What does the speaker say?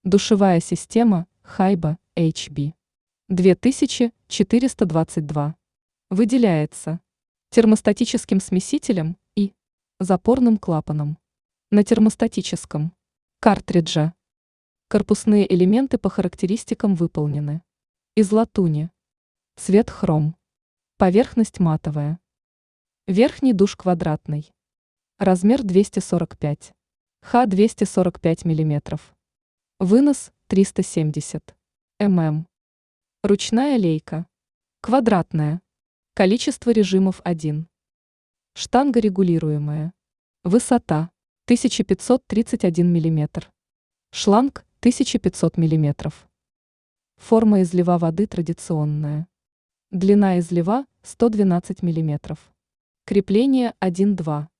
Душевая система Хайба HB 2422. Выделяется термостатическим смесителем и запорным клапаном. На термостатическом картриджа корпусные элементы по характеристикам выполнены из латуни. Цвет хром. Поверхность матовая. Верхний душ квадратный. Размер 245. Х 245 мм. Вынос 370 мм. Ручная лейка. Квадратная. Количество режимов 1. Штанга регулируемая. Высота 1531 мм. Шланг 1500 мм. Форма излива воды традиционная. Длина излива 112 мм. Крепление 1-2.